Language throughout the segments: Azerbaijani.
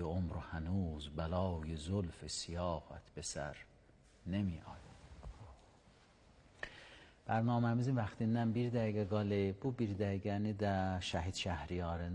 عمر و هنوز بلای زلف سیاهت به سر نمی آید. Barnomamizin vaxtindən bir dəqiqə qalıb, bu bir dəqiqəni də Şəhid Şəhriyarın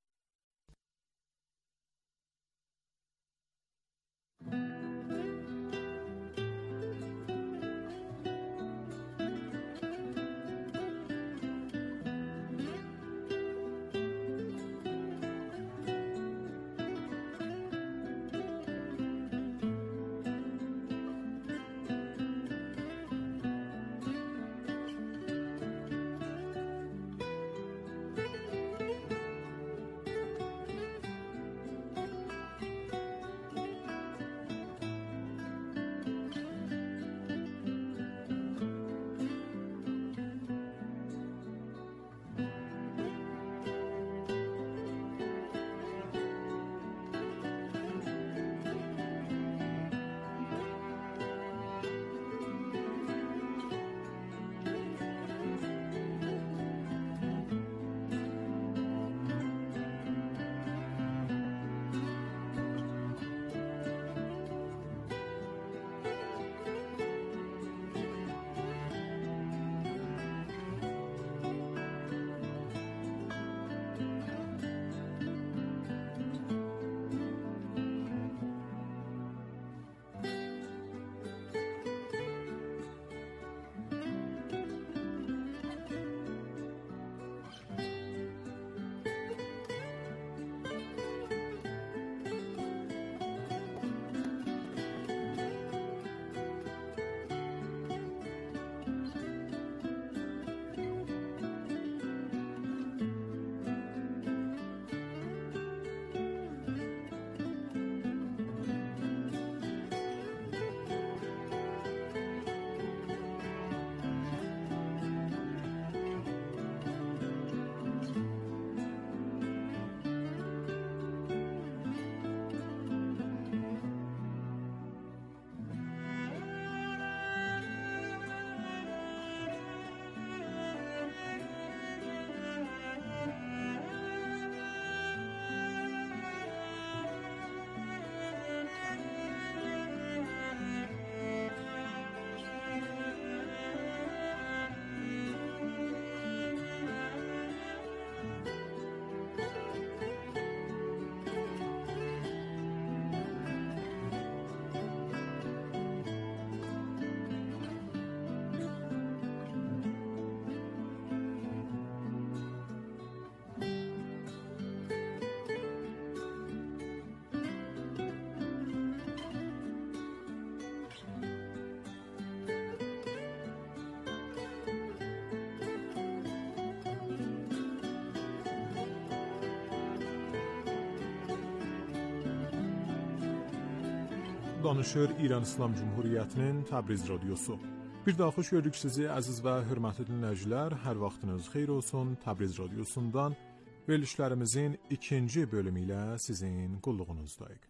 Danışır İran İslam Cumhuriyyətinin Təbriz radiosu. Bir daha xoş gördük sizi əziz və hörmətli dinləyicilər. Hər vaxtınız xeyir olsun. Təbriz radiosundan verilişlərimizin ikinci bölümü ilə sizin qulluğunuzdayıq.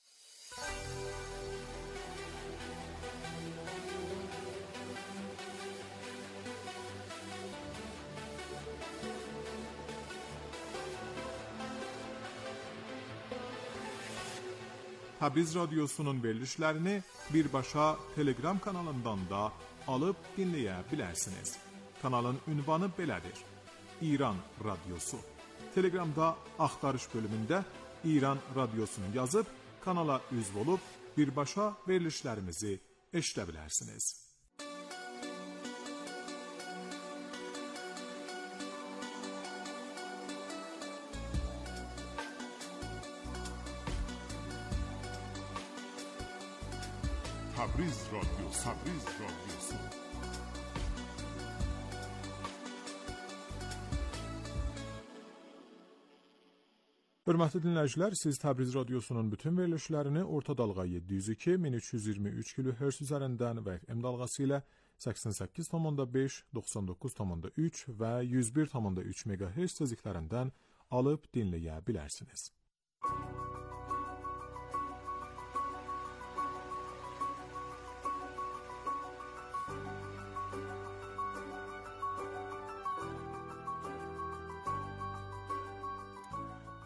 Təbriz radiosunun verilişlərini birbaşa Telegram kanalından da alıb dinləyə bilərsiniz. Kanalın ünvanı belədir: İran Radiosu. Telegramda axtarış bölümündə İran Radiosunu yazıb kanala üzv olub birbaşa verilişlərimizi eşidə bilərsiniz. Təbriz radiosu. Hörmətli dinləyicilər, siz Təbriz radiosunun bütün verilişlərini orta dalğa 702 1323 kHz üzərindən və FM dalğası ilə 88.5, 99.3 və 101.3 MHz tezliklərindən alıb dinləyə bilərsiniz.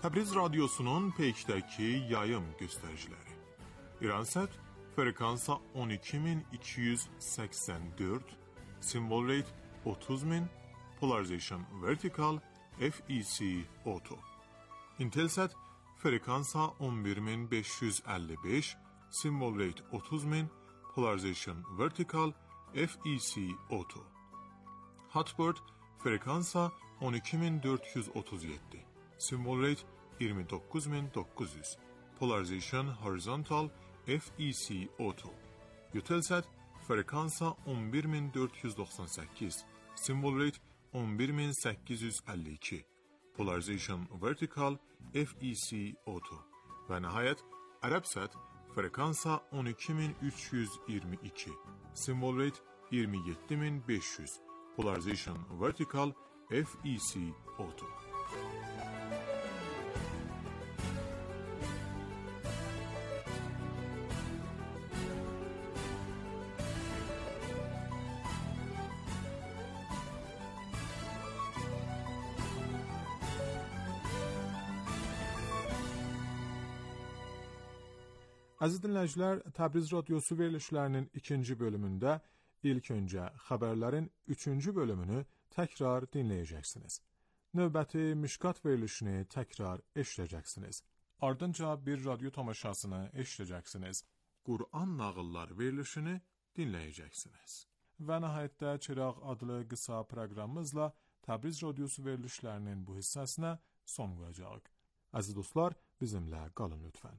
Təbriz radyosunun peykdəki yayım göstəriciləri. İransat frekansa 12284, symbol rate 30000, polarization vertical, FEC auto. Intelsat frekansa 11555, symbol rate 30000, polarization vertical, FEC auto. Hotbird frekansa 12437, symbol rate 29900, polarization horizontal, FEC auto. Eutelsat frekansa 11498, symbol rate 11852, polarization vertical, FEC auto. Və nəhayət Arabsat frekansa 12322, symbol rate 27500, polarization vertical, FEC auto. Əziz dinləyicilər, Təbriz radyosu verilişlərinin ikinci bölümündə ilk öncə xəbərlərin üçüncü bölümünü təkrar dinləyəcəksiniz. Növbəti Mişkat verilişini təkrar eşidəcəksiniz. Ardınca bir radyo tamaşasını eşidəcəksiniz. Qur'an nağıllar verilişini dinləyəcəksiniz. Və nəhayətdə Çıraq adlı qısa proqramımızla Təbriz radyosu verilişlərinin bu hissəsinə son qoyacağıq. Əziz dostlar, bizimlə qalın lütfən.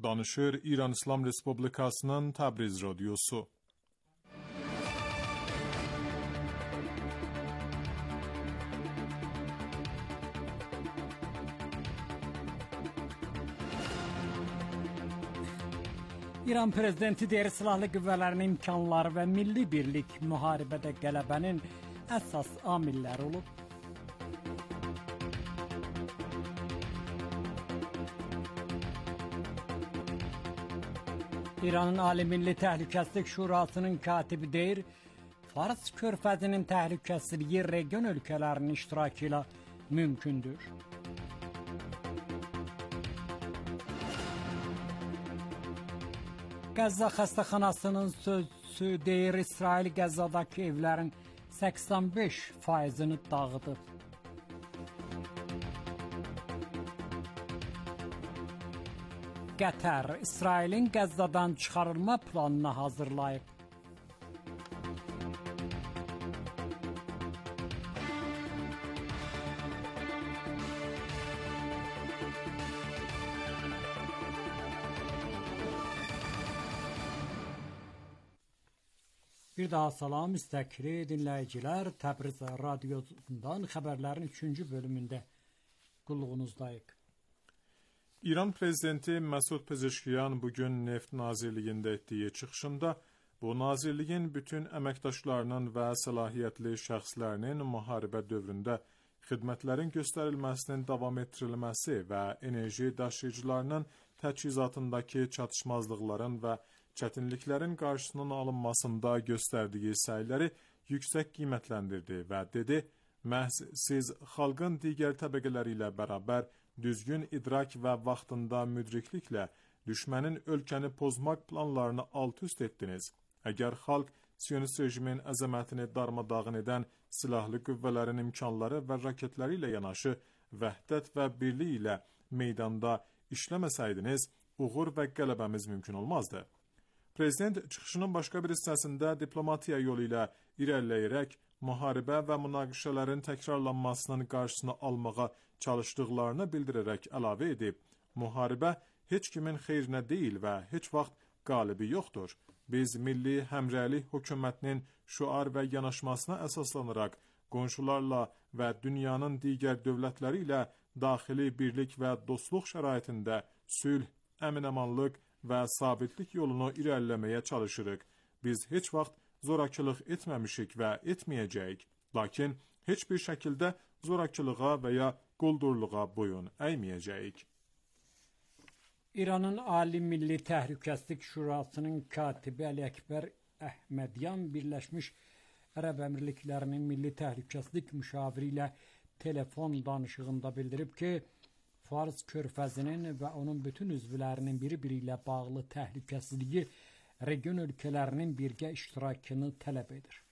danışır İran İslam Respublikasının Təbriz Radyosu. İran prezidenti deyir, silahlı qüvvələrin imkanları və milli birlik müharibədə qələbənin əsas amilləri olub. İranın Ali Milli Təhlükəsizlik Şurasının katibi deyir, Fars körfəzinin təhlükəsizliyi region ölkələrinin iştirakı ilə mümkündür. Qəzza xəstəxanasının sözçüsü deyir, İsrail Qəzzadakı evlərin 85%-ni dağıdıb. Qətər, İsrailin Qəzzadan çıxarılma planını hazırlayıb. Bir daha salam istəkli dinləyicilər, Təbriz Radyosundan xəbərlərin 3-cü bölümündə qulluğunuzdayıq. İran prezidenti Məsud Pezeşkiyan bugün Neft Nazirliyində etdiyi çıxışında bu nazirliyin bütün əməkdaşlarının və səlahiyyətli şəxslərinin müharibə dövründə xidmətlərin göstərilməsinin davam etdirilməsi və enerji daşıyıcılarının təchizatındakı çatışmazlıqların və çətinliklərin qarşısının alınmasında göstərdiyi səyləri yüksək qiymətləndirdi və dedi, məhz siz xalqın digər təbəqələri ilə bərabər düzgün idrak və vaxtında müdrikliklə düşmənin ölkəni pozmaq planlarını alt-üst etdiniz. Əgər xalq Siyonist rejimin əzəmətini darmadağın edən silahlı qüvvələrin imkanları və raketləri ilə yanaşı vəhdət və birlik ilə meydanda işləməsəydiniz, uğur və qələbəmiz mümkün olmazdı. Prezident çıxışının başqa bir hissəsində diplomatiya yolu ilə irəliləyərək müharibə və münaqişələrin təkrarlanmasının qarşısını almağa çalışdıqlarını bildirərək əlavə edib, müharibə heç kimin xeyrinə deyil və heç vaxt qalibi yoxdur. Biz milli həmrəylik hökumətinin şüar və yanaşmasına əsaslanaraq qonşularla və dünyanın digər dövlətləri ilə daxili birlik və dostluq şəraitində sülh, əmin-amanlıq və sabitlik yolunu irəliləməyə çalışırıq. Biz heç vaxt zorakılıq etməmişik və etməyəcəyik. Lakin heç bir şəkildə zorakılığa və ya quldurluğa boyun əyməyəcəyik. İranın Ali Milli Təhlükəsizlik Şurasının katibi Əli Əkbər Əhmədyan Birləşmiş Ərəb Əmirliklərinin Milli Təhlükəsizlik Müşaviri ilə telefon danışığında bildirib ki, Fars körfəzinin və onun bütün üzvlərinin biri-biri ilə bağlı təhlükəsizliyi region ölkələrinin birgə iştirakını tələb edir.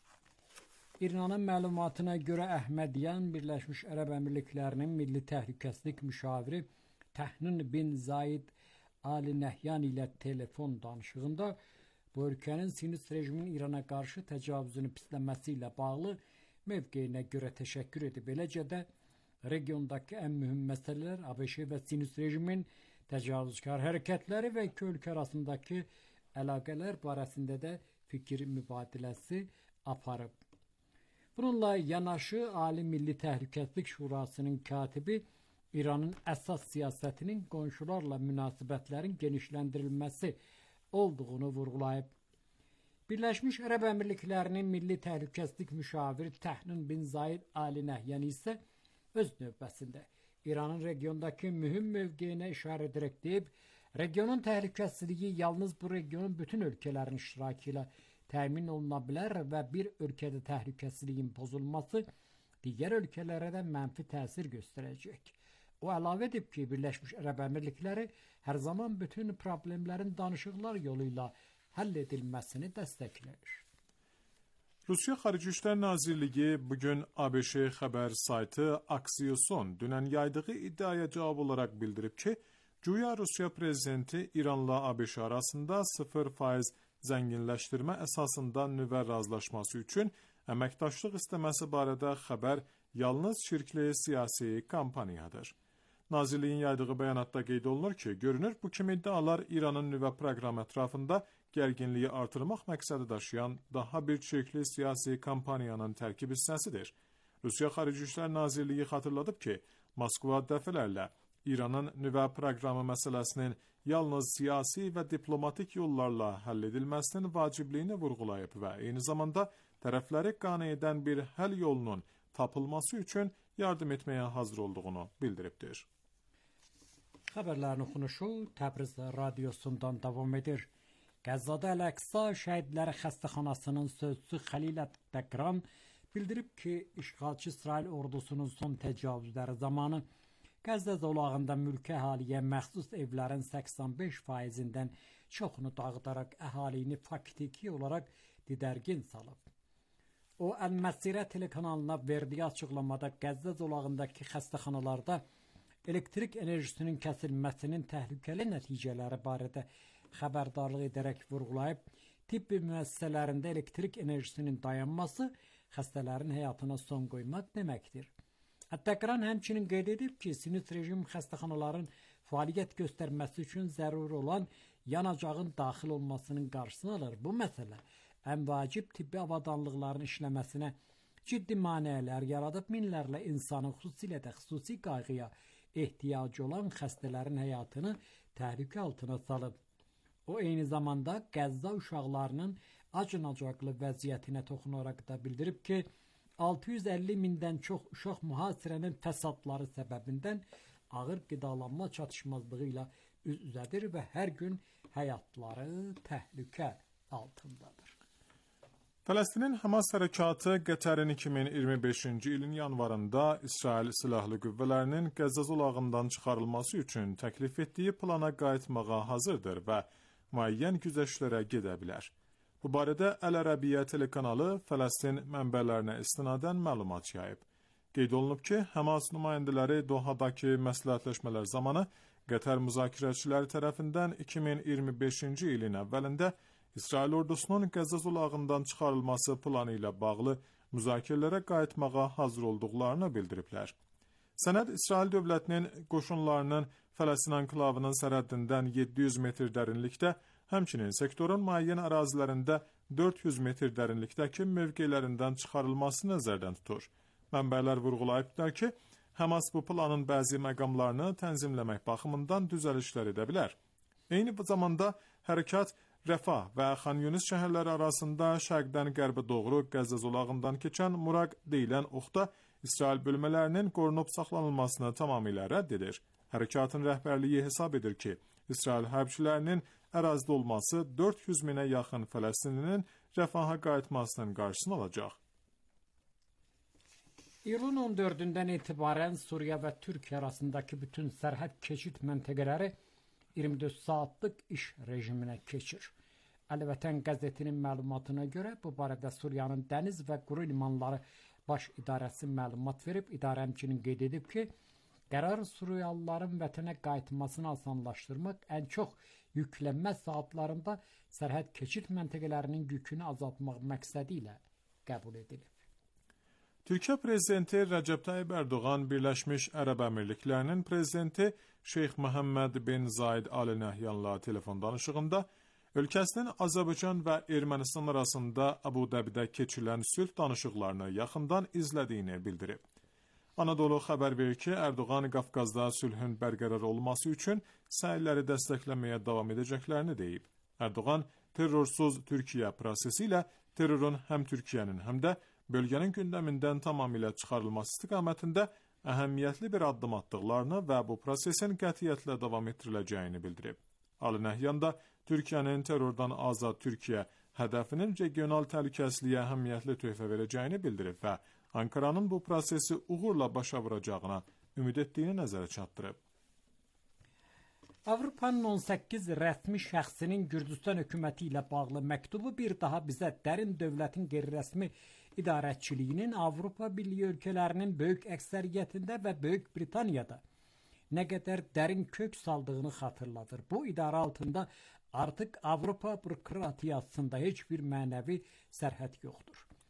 İranın məlumatına görə Əhmədyan Birləşmiş Ərəb Əmirliklərinin Milli Təhlükəsizlik Müşaviri Təhnun bin Zaid Ali Nəhyan ilə telefon danışığında bu ölkənin Siyonist rejimin İrana qarşı təcavüzünü pisləməsi ilə bağlı mövqeyinə görə təşəkkür edib. Eləcə də regiondakı ən mühüm məsələlər ABŞ və Siyonist rejimin təcavüzkar hərəkətləri və iki ölkə arasındakı əlaqələr barəsində də fikir mübadiləsi aparıb. Bununla yanaşı Ali Milli Təhlükəsizlik Şurasının katibi İranın əsas siyasətinin qonşularla münasibətlərin genişləndirilməsi olduğunu vurğulayıb. Birləşmiş Ərəb Əmirliklərinin Milli Təhlükəsizlik Müşaviri Təhnun bin Zaid Ali Nəhyan isə öz növbəsində İranın regiondakı mühüm mövqeyinə işarə edərək deyib, regionun təhlükəsizliyi yalnız bu regionun bütün ölkələrin iştirakı ilə təmin oluna bilər və bir ölkədə təhlükəsizliyin pozulması digər ölkələrə də mənfi təsir göstərəcək. O əlavə edib ki, Birləşmiş Ərəb Əmirlikləri hər zaman bütün problemlərin danışıqlar yolu ilə həll edilməsini dəstəkləyir. Rusiya Xarici İşlər Nazirliyi bugün ABŞ xəbər saytı Axios'un dünən yaydığı iddiaya cavab olaraq bildirib ki, güya Rusiya prezidenti İranla ABŞ arasında 0% zənginləşdirmə əsasında nüvə razılaşması üçün əməkdaşlıq istəməsi barədə xəbər yalnız şirkli siyasi kampaniyadır. Nazirliyin yaydığı bəyanatda qeyd olunur ki, görünür bu kimi iddialar İranın nüvə proqramı ətrafında gərginliyi artırmaq məqsədi daşıyan daha bir çirkli siyasi kampaniyanın tərkib hissəsidir. Rusiya Xarici İşlər Nazirliyi xatırladıb ki, Moskva dəfələrlə İranın nüvə proqramı məsələsinin yalnız siyasi və diplomatik yollarla həll edilməsinin vacibliyini vurğulayıb və eyni zamanda tərəfləri qane edən bir həll yolunun tapılması üçün yardım etməyə hazır olduğunu bildiribdir. Xəbərlərin oxunuşu Təbriz radiosundan davam edir. Qəzzada Əl-Əqsa Şəhidləri Xəstəxanasının sözçüsü Xəlil Ətəqran bildirib ki, işğalçı İsrail ordusunun son təcavüzləri zamanı Qəzza zolağında mülki əhaliyə məxsus evlərin 85%-dən çoxunu dağıdaraq əhalini faktiki olaraq didərgin salıb. O, Əl-Məsirə telekanalına verdiyi açıqlamada Qəzza zolağındakı xəstəxanalarda elektrik enerjisinin kəsilməsinin təhlükəli nəticələri barədə xəbərdarlıq edərək vurğulayıb, tibbi müəssisələrində elektrik enerjisinin dayanması xəstələrin həyatına son qoymaq deməkdir. Ətəqran həmçinin qeyd edib ki, sinüs rejim xəstəxanaların fəaliyyət göstərməsi üçün zəruri olan yanacağın daxil olmasının qarşısını alır. Bu məsələ ən vacib tibbi avadanlıqların işləməsinə ciddi maneələr yaradıb minlərlə insanın xüsusilə də xüsusi qayğıya ehtiyacı olan xəstələrin həyatını təhlükə altına salıb. O, eyni zamanda Qəzza uşaqlarının acınacaqlı vəziyyətinə toxunaraq da bildirib ki, 650 mindən çox uşaq mühasirənin fəsadları səbəbindən ağır qidalanma çatışmazlığı ilə üz-üzədir və hər gün həyatları təhlükə altındadır. Fələstinin Həmas hərəkatı Qətərin 2025-ci ilin yanvarında İsrail silahlı qüvvələrinin Qəzza zolağından çıxarılması üçün təklif etdiyi plana qayıtmağa hazırdır və müəyyən güzəştlərə gedə bilər. Bu barədə Əl-Ərəbiyyə telekanalı Fələstin mənbələrinə istinadən məlumat yayıb. Qeyd olunub ki, Həmas nümayəndələri Dohadakı məsləhətləşmələr zamanı Qətər müzakirəçiləri tərəfindən 2025-ci ilin əvvəlində İsrail ordusunun Qəzza zolağından çıxarılması planı ilə bağlı müzakirələrə qayıtmağa hazır olduqlarını bildiriblər. Sənəd İsrail dövlətinin qoşunlarının Fələstin anklavının sərhəddindən 700 metr dərinlikdə, həmçinin sektorun müəyyən ərazilərində 400 metr dərinlikdəki mövqelərindən çıxarılması nəzərdən tutur. Mənbələr vurğulayıblar ki, Həmas bu planın bəzi məqamlarını tənzimləmək baxımından düzəlişlər edə bilər. Eyni zamanda hərəkat Rəfah və Xan Yunis şəhərləri arasında şərqdən qərbə doğru Qəzza zolağından keçən Muraq deyilən oxda İsrail bölmələrinin qorunub saxlanılmasını tamamilə rədd edir. Hərəkatın rəhbərliyi hesab edir ki, İsrail hərbçilərinin ərazidə olması 400 minə yaxın Fələstinlinin rəfaha qayıtmasının qarşısını alacaq. İyulun 14-dən etibarən Suriya və Türkiyə arasındakı bütün sərhəd keçid məntəqələri 24 saatlıq iş rejiminə keçir. Əl-Vətən qəzetinin məlumatına görə bu barədə Suriyanın dəniz və quru limanları baş idarəsi məlumat verib. İdarə həmçinin qeyd edib ki, qərar Suriyalıların vətənə qayıtmasını asanlaşdırmaq, ən çox yüklənmə saatlarında sərhəd keçid məntəqələrinin yükünü azaltmaq məqsədi ilə qəbul edilib. Türkiyə prezidenti Rəcəb Tayyib Ərdoğan Birləşmiş Ərəb Əmirliklərinin prezidenti Şeyx Məhəmməd bin Zaid Al Nəhyanla telefon danışığında ölkəsinin Azərbaycan və Ermənistan arasında Əbu Dəbidə keçirilən sülh danışıqlarını yaxından izlədiyini bildirib. Anadolu xəbər verir ki, Ərdoğan Qafqazda sülhün bərqərar olması üçün səyləri dəstəkləməyə davam edəcəklərini deyib. Ərdoğan, terrorsuz Türkiyə prosesi ilə terrorun həm Türkiyənin, həm də bölgənin gündəmindən tamamilə çıxarılması istiqamətində əhəmiyyətli bir addım atdıqlarını və bu prosesin qətiyyətlə davam etdiriləcəyini bildirib. Ali Nəhyan da Türkiyənin terrordan azad Türkiyə hədəfinin regional təhlükəsizliyə əhəmiyyətli töhfə verəcəyini bildirib və Ankaranın bu prosesi uğurla başa vuracağına ümid etdiyini nəzərə çatdırıb. Avropanın 18 rəsmi şəxsinin Gürcüstan hökuməti ilə bağlı məktubu bir daha bizə dərin dövlətin qeyri-rəsmi idarəçiliyinin Avropa Birliyi ölkələrinin böyük əksəriyyətində və Böyük Britaniyada nə qədər dərin kök saldığını xatırladır. Bu idarə altında artıq Avropa bürokratiyasında heç bir mənəvi sərhəd yoxdur.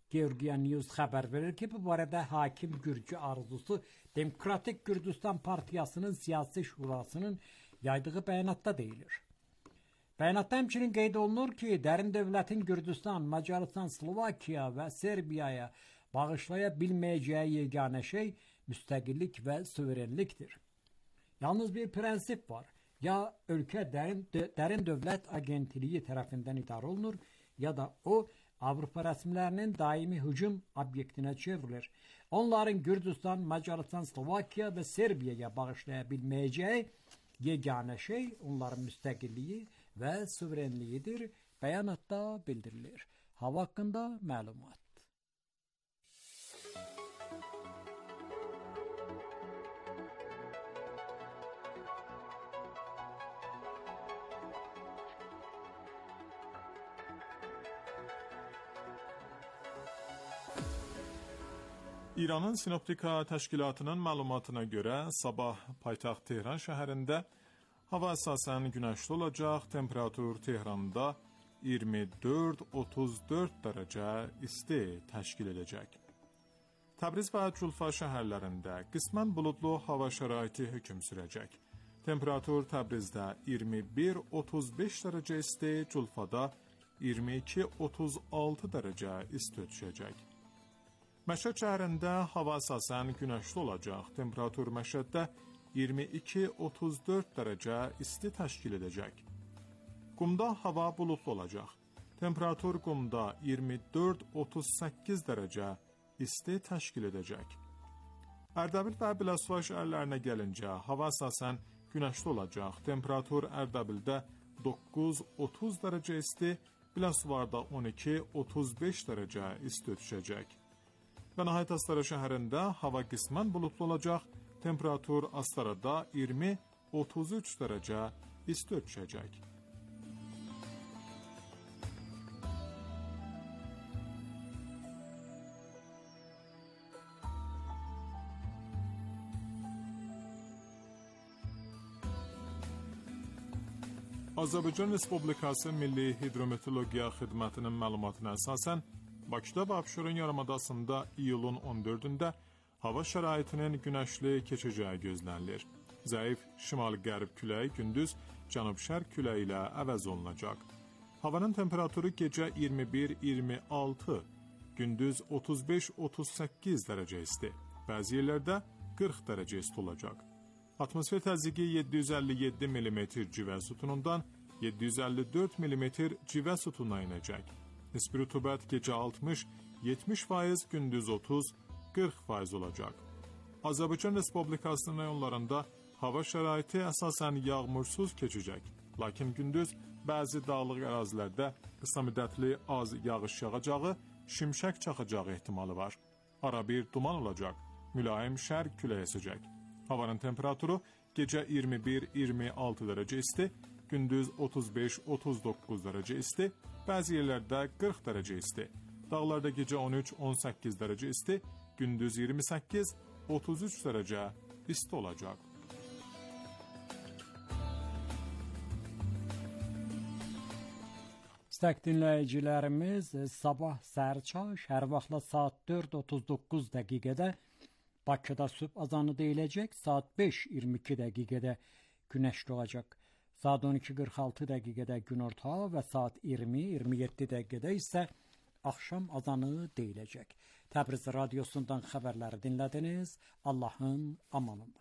Georgia News xəbər verir ki, bu barədə Hakim Gürcü Arzusu Demokratik Gürcüstan Partiyasının Siyasi Şurasının yaydığı bəyanatda deyilir. Bəyanatda həmçinin qeyd olunur ki, dərin dövlətin Gürcüstan, Macaristan, Slovakiya və Serbiyaya bağışlaya bilməyəcəyi yeganə şey müstəqillik və suverenlikdir. Yalnız bir prensip var. Ya ölkə dərin dövlət agentliyi tərəfindən idarə olunur, ya da o Avropa rəsmilərinin daimi hücum obyektinə çevrilir. Onların Gürcüstan, Macaristan, Slovakiya və Serbiyaya bağışlaya bilməyəcəyi yeganə şey onların müstəqilliyi və suverenliyidir, bəyanatda bildirilir. Hava haqqında məlumat. İranın Sinoptika Təşkilatının məlumatına görə sabah paytaxt Tehran şəhərində hava əsasən günəşli olacaq, temperatur Tehranda 24-34 dərəcə isti təşkil edəcək. Təbriz və Culfa şəhərlərində qismən buludlu hava şəraiti hökm sürəcək. Temperatur Təbrizdə 21-35 dərəcə isti, Culfada 22-36 dərəcə isti düşəcək. Məşəd şəhərində hava əsasən günəşli olacaq. Temperatur Məşəddə 22-34 dərəcə isti təşkil edəcək. Qumda hava buludlu olacaq. Temperatur Qumda 24-38 dərəcə isti təşkil edəcək. Ərdəbil və Biləsuvar şəhərlərinə gəlincə hava əsasən günəşli olacaq. Temperatur Ərdəbildə 9-30 dərəcə isti, Biləsuvarda 12-35 dərəcə isti düşəcək. Və nəhayət Astara şəhərində hava qismən buludlu olacaq. Temperatur Astarada 20-33 dərəcə isti düşəcək. Azərbaycan Respublikası Milli Hidrometeorologiya Xidmətinin məlumatına əsasən Bakıda və Abşeron yarımadasında iyulun 14-də hava şəraitinin günəşli keçəcəyi gözlənilir. Zəif şimal-qərb küləyi gündüz cənub-şərq küləyi ilə əvəz olunacaq. Havanın temperaturu gecə 21-26, gündüz 35-38 dərəcə isti, bəzi yerlərdə 40 dərəcə isti olacaq. Atmosfer təzyiqi 757 mm civə sütunundan 754 mm civə sütununa inəcək. Nisbi rütubət gecə 60-70%, gündüz 30-40% olacaq. Azərbaycan Respublikasının rayonlarında hava şəraiti əsasən yağmursuz keçəcək. Lakin gündüz bəzi dağlıq ərazilərdə qısa müddətli az yağış yağacağı, şimşək çaxacağı ehtimalı var. Ara bir duman olacaq, mülayim şərq küləyi əsəcək. Havanın temperaturu gecə 21-26 dərəcə isti, gündüz 35-39 dərəcə isti, bəzi yerlərdə 40 dərəcə isti. Dağlarda gecə 13-18 dərəcə isti, gündüz 28-33 dərəcə isti olacaq. İstək dinləyicilərimiz sabah səhərçaş hər vaxtla saat 4:39 dəqiqədə Bakıda sübh azanı deyiləcək, saat 5:22 dəqiqədə günəşli olacaq. Saat 12:46 dəqiqədə günorta və saat 20:27 dəqiqədə isə axşam azanı deyiləcək. Təbriz radiosundan xəbərləri dinlədiniz. Allahın amanında.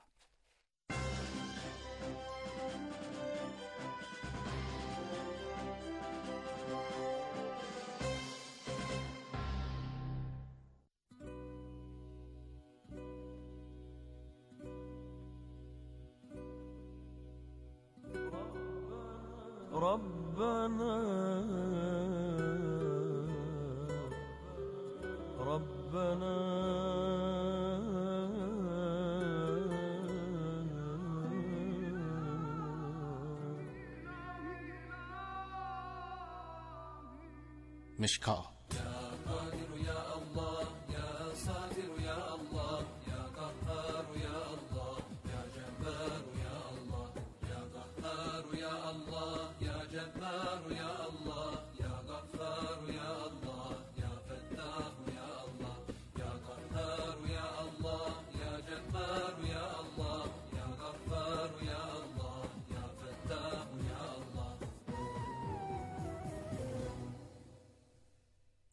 ربنا ربنا مشکا يا الله يا غفار يا الله يا فتاح يا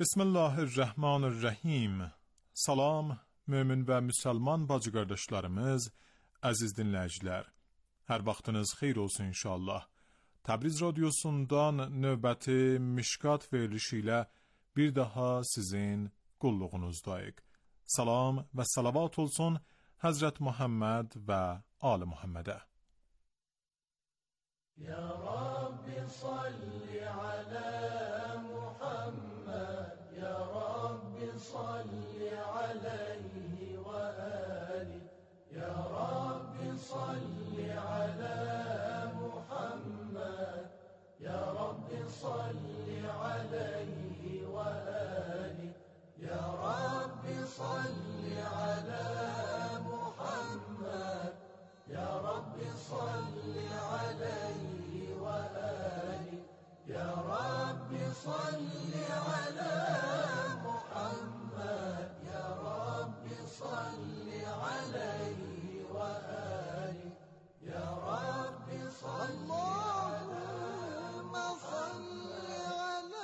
Bismillahirrahmanirrahim. Salam, mömin və müsəlman bacı qardaşlarımız, əziz dinləyicilər. Hər vaxtınız xeyir olsun inşallah. Təbriz radiosundan növbəti Mişkat verilişi ilə bir daha sizin qulluğunuzdayıq. Salam və salavat olsun Həzrət Muhammed və Ali Muhammedə. Ya Rabbi salli ala Muhammed, Ya Rabbi salli alayhi ve ali, Ya Rabbi salli ala Muhammed, Ya Rabbi salli alayhi ve ali, Ya Rabbi salli ala Muhammed, Ya Rabbi salli alayhi ve ali, Ya Rabbi salli ala Muhammed, Ya Rabbi salli alayhi ve ali, Ya Rabbi salli Allahümme salli ala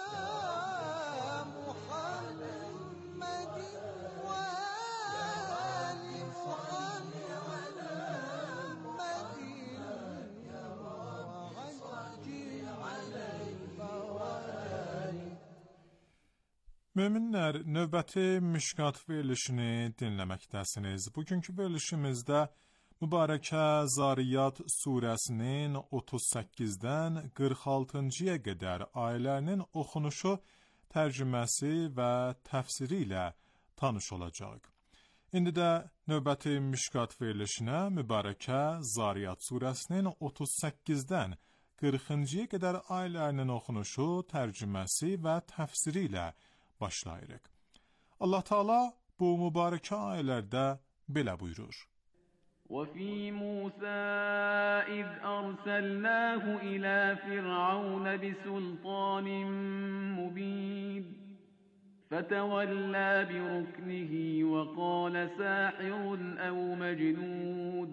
Muhammedin ve ali salli ala Muhammedin ya Rabbi salli alayhi ve ali. Möminlər, növbəti Mişkat verilişini dinləməkdəsiniz. Bugünkü verilişimizdə mübarəkə Zariyat surəsinin 38-dən 46-cıya qədər ayələrinin oxunuşu, tərcüməsi və təfsiri ilə tanış olacaq. İndi də növbəti Mişkat verilişinə mübarəkə Zariyat surəsinin 38-dən 40-cıya qədər ayələrinin oxunuşu, tərcüməsi və təfsiri ilə başlayırıq. Allah Teala bu mübarəkə ayələrdə belə buyurur. وفي موسى إذ أرسلناه إلى فرعون بسلطان مبين فتولى بركنه وقال ساحر أو مجنون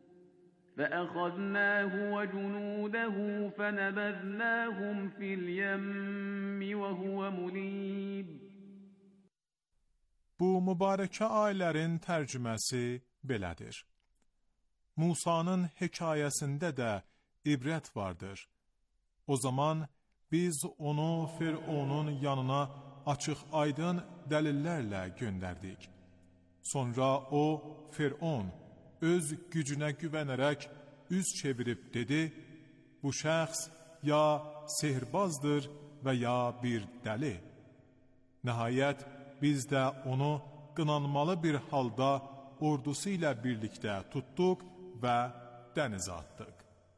فأخذناه وجنوده فنبذناهم في اليم وهو مليم. Bu mübarəkə ayələrin tərcüməsi belədir. Musa'nın hekayəsində də ibrət vardır. O zaman biz onu Firavunun yanına açıq aydın dəlillərlə göndərdik. Sonra o, Firavun, öz gücünə güvənərək üz çevirib dedi, bu şəxs ya sehirbazdır və ya bir dəli. Nəhayət, biz də onu qınanmalı bir halda ordusu ilə birlikdə tutduq və dənizə atdıq.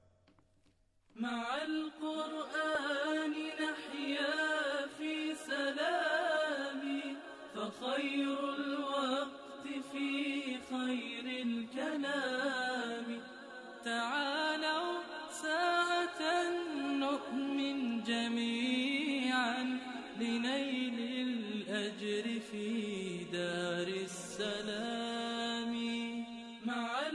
Ma'al Qur'ani nahya fi salami fa khayrul waqti fi khayril kalami ta'alaw sa'atan nu'min jami'an linaylil ajri fi daris salami ma'al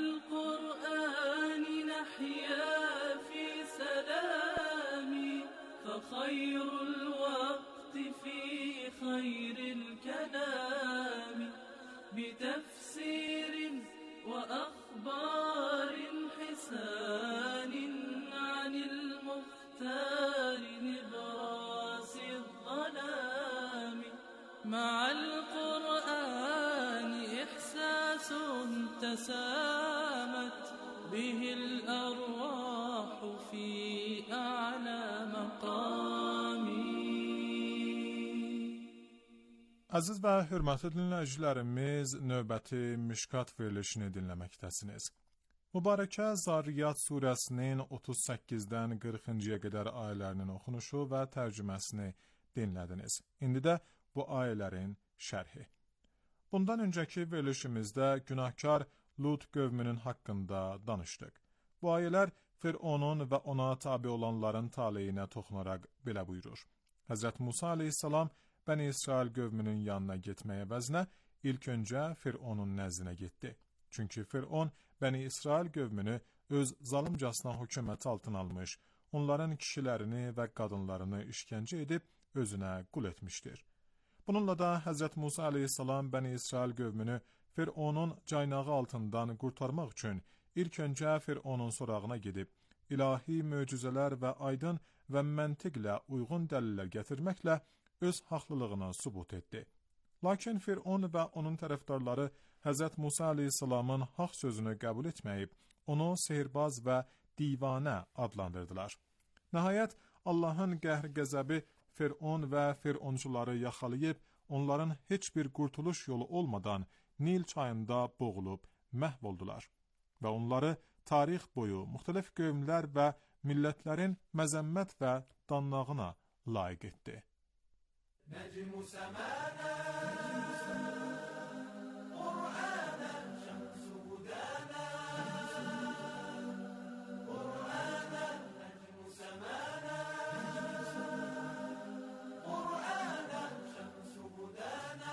خير الوقت في خير الكلام بتفسير وأخبار حسان عن المختار نبراس الظلام مع القرآن إحساس تسامت به الأرواح في أعلى مقامي. Əziz və hörmətli dinləyicilərimiz, növbəti Mişkat verilişini dinləməkdəsiniz. Mübarəkə Zariyat surəsinin 38-dən 40-cıya qədər ayələrinin oxunuşu və tərcüməsini dinlədiniz. İndi də bu ayələrin şərhi. Bundan öncəki verilişimizdə günahkar Lut qövmünün haqqında danışdıq. Bu ayələr Firavunun və ona tabi olanların taleyinə toxunaraq belə buyurur. Həzrət Musa aleyhissalam Bəni İsrail qövmünün yanına getməyə əvəzinə ilk öncə Firavunun nəzdinə getdi. Çünki Firavun Bəni İsrail qövmünü öz zalımcasına hökumət altına almış, onların kişilərini və qadınlarını işgəncə edib özünə qul etmişdir. Bununla da Həzrət Musa aleyhissalam Bəni İsrail qövmünü Fironun caynağı altından qurtarmaq üçün ilk öncə Fironun sorağına gedib, ilahi möcüzələr və aydın və məntiqlə uyğun dəlillər gətirməklə öz haqlılığını sübut etdi. Lakin Firon və onun tərəfdarları Həzrət Musa aleyhissalamın haqq sözünü qəbul etməyib, onu sehirbaz və divanə adlandırdılar. Nəhayət, Allahın qəhr-qəzəbi Firon və Fironçuları yaxalayıb, onların heç bir qurtuluş yolu olmadan Nil çayında boğulub məhv oldular və onları tarix boyu müxtəlif qövmlər və millətlərin məzəmmət və danlağına layiq etdi. Necmu səmənə Qur'anə şəmsu hudənə Qur'anə necmu səmənə Qur'anə şəmsu hudənə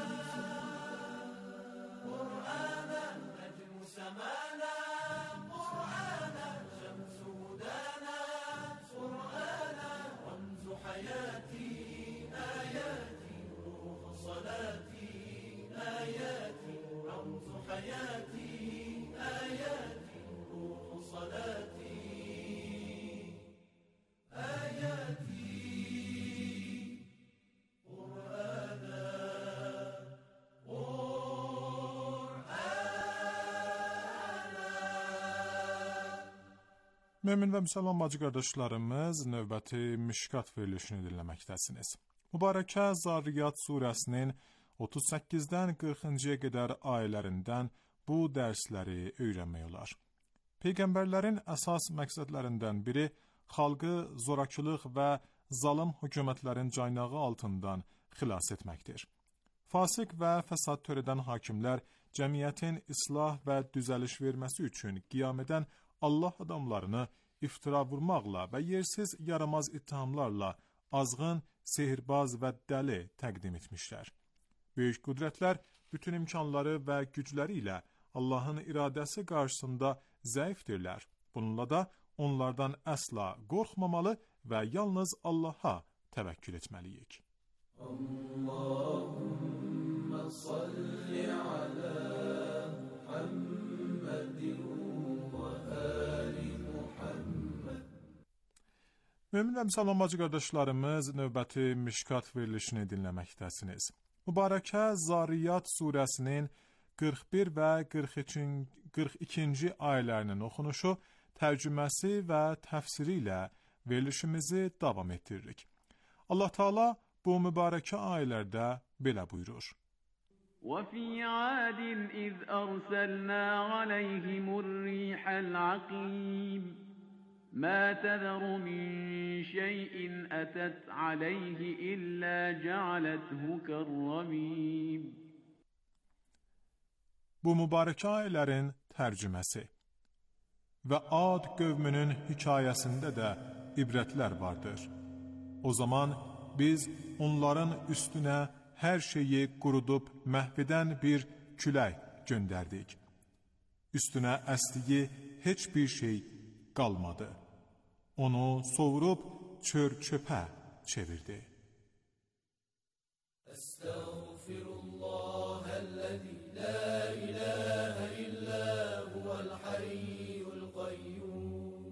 Qur'anə necmu səmənə Qur'anə şəmsu hudənə Qur'anə ramzu hayati آياتي روح صلاتي آياتي رمز حياتي آياتي روح صلاتي آياتي قرآنا Mömin və müsəlman bacı qardaşlarımız, növbəti Mişkat verilişini dinləməkdəsiniz. Mübarəkə Zarriyat surəsinin 38-dən 40-cıya qədər ayələrindən bu dərsləri öyrənmək olar. Peyğəmbərlərin əsas məqsədlərindən biri xalqı zorakılıq və zalım hökumətlərin caynağı altından xilas etməkdir. Fasıq və fəsad törədən hakimlər cəmiyyətin islah və düzəliş verməsi üçün qiyam edən Allah adamlarını iftira vurmaqla və yersiz yaramaz ittihamlarla azğın, sehirbaz və dəli təqdim etmişlər. Böyük qüdrətlər bütün imkanları və gücləri ilə Allahın iradəsi qarşısında zəifdirlər. Bununla da onlardan əsla qorxmamalı və yalnız Allaha təvəkkül etməliyik. Allahümme salli ala Muhammedin və ali Muhammed. Mömin və müsəlman bacı qardaşlarımız, növbəti Mişkat verilişini dinləməkdəsiniz. Mübarəkə Zarriyat surəsinin 41 və 42-ci ayələrinin oxunuşu, tərcüməsi və təfsiri ilə verilişimizi davam etdiririk. Allah Teala bu mübarəkə ayələrdə belə buyurur. وَفِي عَادٍ إِذْ أَرْسَلْنَا عَلَيْهِمُ الرِّيحَ الْعَقِيمَ مَا تَذَرُ مِنْ شَيْءٍ أَتَتْ عَلَيْهِ إِلَّا جَعَلَتْهُ كَالرَّمِيمِ. Bu mübarək ayələrin tərcüməsi və Ad qövmünün hekayəsində də ibrətlər vardır. O zaman biz onların üstünə hər şeyi qurudub məhv edən bir külək göndərdik. Üstünə əsdiyi heç bir şey qalmadı. Onu sovurub çör-çöpə çevirdi. Estağfirullahellezî la ilahe illa huvel hayyul qayyum.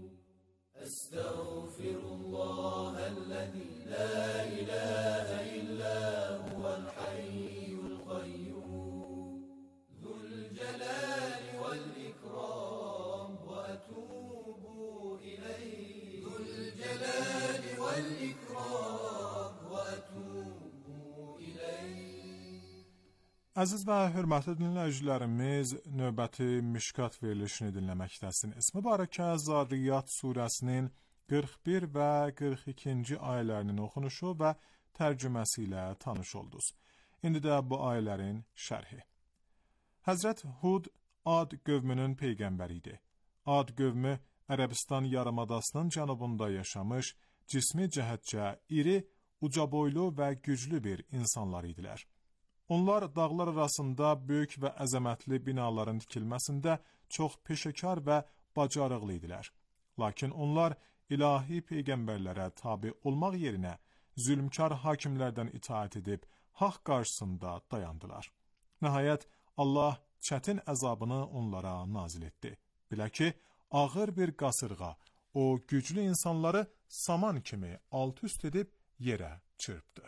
Estağfirullahellezî la ilahe illa huvel hayyul qayyum. Zul celali vel ikram ve etûbû ileyh. Zul celali vel ikram ve etûbû ileyh. Əziz və hörmətli dinləyicilərimiz, növbəti Mişkat verilişini dinləməkdəsiniz. Mübarəkə Zarriyat surəsinin 41 və 42-ci ayələrinin oxunuşu və tərcüməsi ilə tanış oldunuz. İndi də bu ayələrin şərhi. Həzrət Hud Ad qövmünün peyğəmbəri idi. Ad qövmü Ərəbistan yarımadasının cənubunda yaşamış, cismi cəhətcə iri, ucaboylu və güclü bir insanlar idilər. Onlar dağlar arasında böyük və əzəmətli binaların tikilməsində çox peşəkar və bacarıqlı idilər. Lakin onlar ilahi peyğəmbərlərə tabe olmaq yerinə zülmkar hakimlərdən itaat edib, haqq qarşısında dayandılar. Nəhayət, Allah çətin əzabını onlara nazil etdi. Belə ki, ağır bir qasırğa, o güclü insanları saman kimi alt-üst edib yerə çırpdı.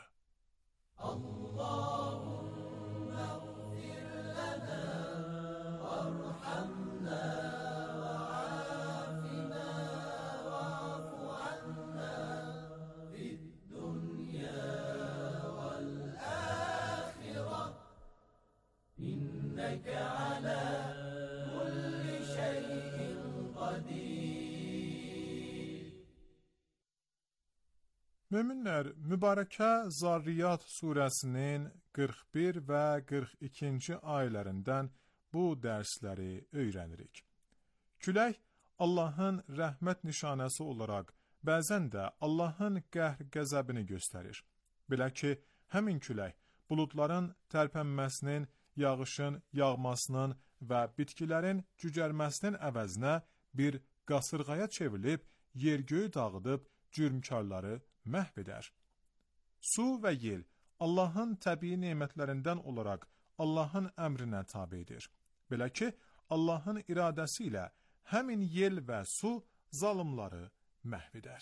Allahümme gfir lana varhamna وعافنا واعف عنا في الدنيا والآخرة إنك على كل شيء قدير. Möminlər, mübarəkə Zarriyat surəsinin 41 və 42-ci ayələrindən bu dərsləri öyrənirik. Külək Allahın rəhmət nişanəsi olaraq bəzən də Allahın qəhr-qəzəbini göstərir. Belə ki, həmin külək buludların tərpənməsinin, yağışın yağmasının və bitkilərin cücərməsinin əvəzinə bir qasırğaya çevrilib, yer-göyü dağıdıb, cürmkarları məhv edər. Su və yel Allahın təbii nemətlərindən olaraq Allahın əmrinə tabedir. Belə ki, Allahın iradəsi ilə həmin yel və su zalımları məhv edər.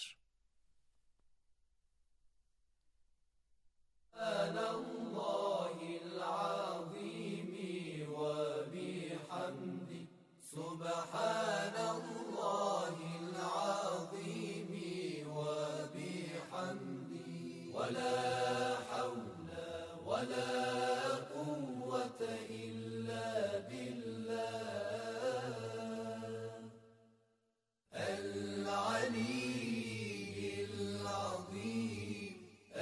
Subhanallahil azim ve bihamdi ve la havle ve la kuvvete illa billah el-aliyyil azim